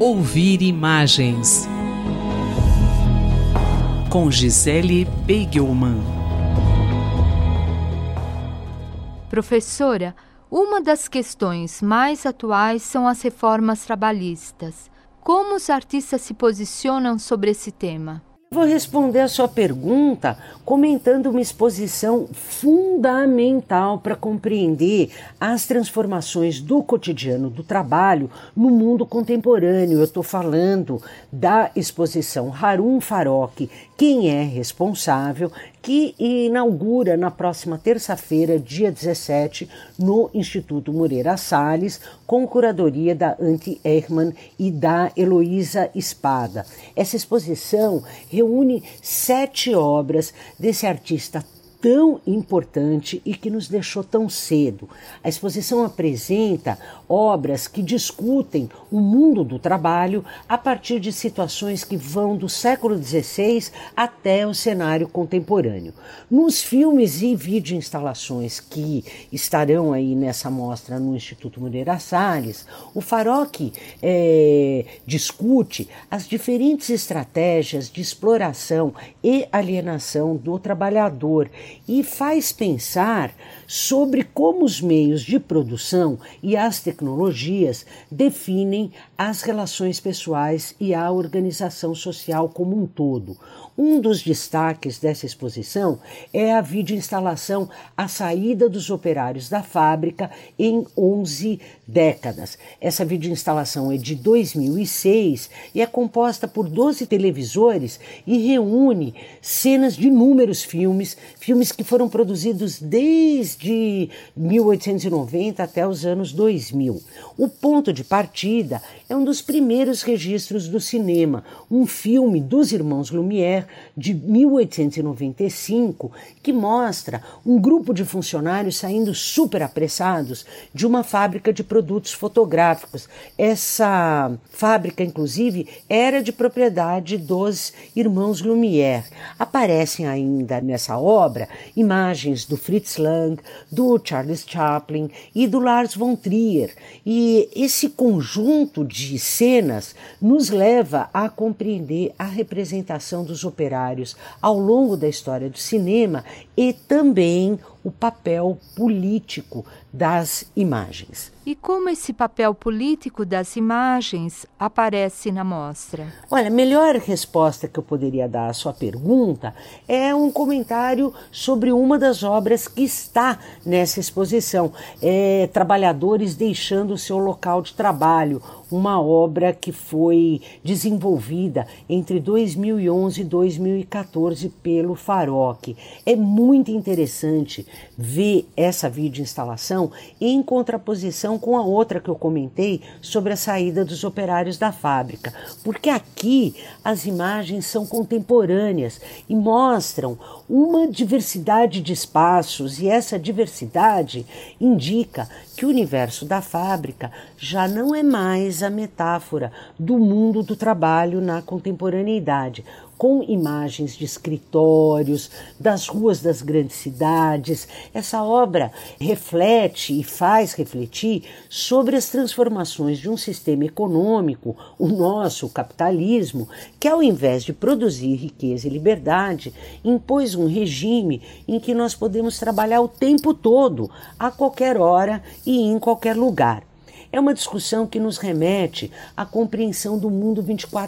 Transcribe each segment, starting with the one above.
Ouvir imagens com Gisele Beigelman. Professora, uma das questões mais atuais são as reformas trabalhistas. Como os artistas se posicionam sobre esse tema? Vou responder a sua pergunta comentando uma exposição fundamental para compreender as transformações do cotidiano do trabalho no mundo contemporâneo. Eu estou falando da exposição Harun Farokh, Quem é Responsável?, que inaugura na próxima terça-feira, dia 17, no Instituto Moreira Salles, com curadoria da Antti Ehrman e da Heloísa Espada. Essa exposição reúne 7 obras desse artista tão importante e que nos deixou tão cedo. A exposição apresenta obras que discutem o mundo do trabalho a partir de situações que vão do século XVI até o cenário contemporâneo. Nos filmes e videoinstalações que estarão aí nessa mostra no Instituto Moreira Salles, o Farokh discute as diferentes estratégias de exploração e alienação do trabalhador e faz pensar sobre como os meios de produção e as tecnologias definem as relações pessoais e a organização social como um todo. Um dos destaques dessa exposição é a videoinstalação A Saída dos Operários da Fábrica em 11 décadas. Essa videoinstalação é de 2006 e é composta por 12 televisores e reúne cenas de inúmeros filmes que foram produzidos desde 1890 até os anos 2000. O ponto de partida é um dos primeiros registros do cinema, um filme dos irmãos Lumière de 1895, que mostra um grupo de funcionários saindo super apressados de uma fábrica de produtos fotográficos. Essa fábrica, inclusive, era de propriedade dos irmãos Lumière. Aparecem ainda nessa obra imagens do Fritz Lang, do Charles Chaplin e do Lars von Trier. E esse conjunto de cenas nos leva a compreender a representação dos operários ao longo da história do cinema e também o papel político das imagens. E como esse papel político das imagens aparece na mostra? Olha, a melhor resposta que eu poderia dar à sua pergunta é um comentário sobre uma das obras que está nessa exposição, Trabalhadores Deixando o Seu Local de Trabalho, uma obra que foi desenvolvida entre 2011 e 2014 pelo Farokh. É muito interessante ver essa videoinstalação em contraposição com a outra que eu comentei sobre a saída dos operários da fábrica, porque aqui as imagens são contemporâneas e mostram uma diversidade de espaços, e essa diversidade indica que o universo da fábrica já não é mais a metáfora do mundo do trabalho na contemporaneidade, com imagens de escritórios, das ruas das grandes cidades. Essa obra reflete e faz refletir sobre as transformações de um sistema econômico, o nosso, o capitalismo, que ao invés de produzir riqueza e liberdade, impôs um regime em que nós podemos trabalhar o tempo todo, a qualquer hora e em qualquer lugar. É uma discussão que nos remete à compreensão do mundo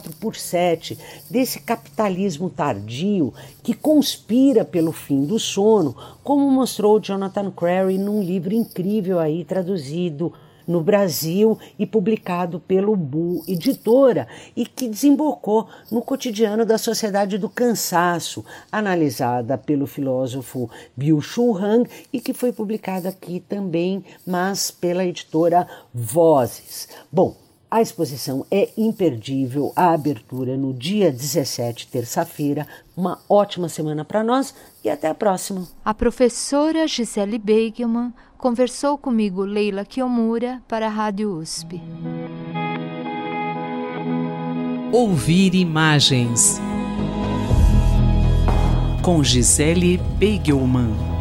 24/7, desse capitalismo tardio que conspira pelo fim do sono, como mostrou Jonathan Crary num livro incrível aí traduzido no Brasil e publicado pelo Bu Editora, e que desembocou no Cotidiano da Sociedade do Cansaço, analisada pelo filósofo Byung-Chul Han e que foi publicada aqui também, mas pela editora Vozes. Bom, a exposição é imperdível, a abertura no dia 17, terça-feira. Uma ótima semana para nós e até a próxima. A professora Gisele Beigelman conversou comigo, Leila Kiyomura, para a Rádio USP. Ouvir imagens com Gisele Beigelman.